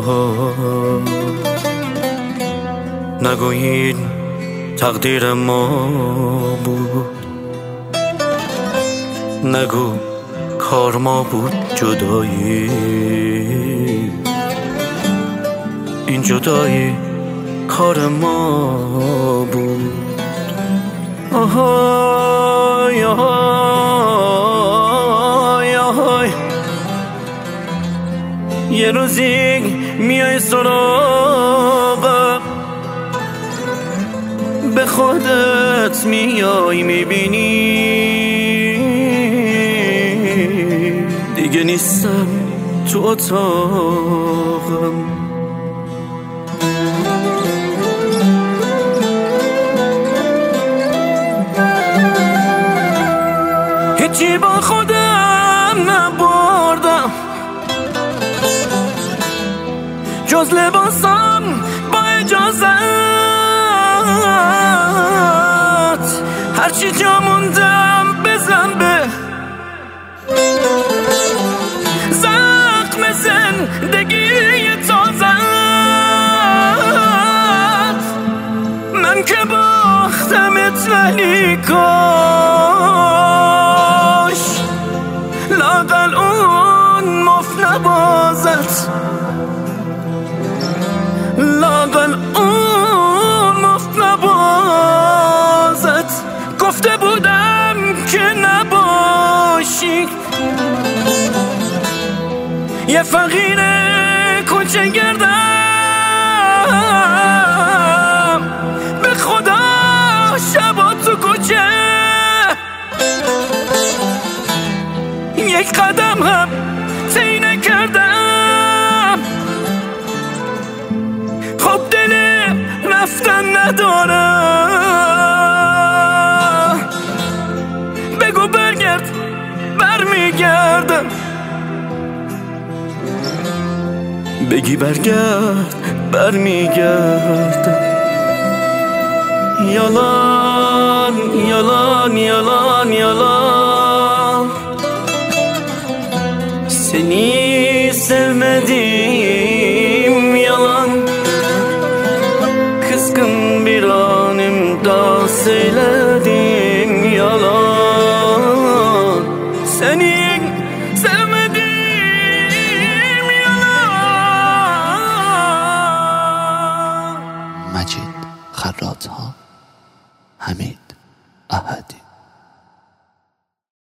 نگویید تقدیر ما بود، نگو کار ما بود جدایی. این جدایی کار ما بود. آهای آهای آهای، یه روزی میای سراغم، به خودت میای میبینی دیگه نیستم تو اتاقم. هیچی با خودم نبردم جز لباسم با اجازت، هرچی جا موندم بزن به زخم زندگی تازت. من که باختمت ولی کاش لااقل اون مفت نبازت، لااقل اون مفت نبازت. گفته بودم که نباشی یه فقیر کوچه گردم، به خدا شبا تو کوچه یک قدم هم طی نکردم. خب دل رفتن ندارم، بگو برگرد برمیگردم، بگی برگرد برمیگردم. yalan yalan yalan yalan، seni sevmedim yalan. Kızgın bir anımda söyledim yalan, seni sevmedim yalan. مجید خراط‌ها، حمید احدی.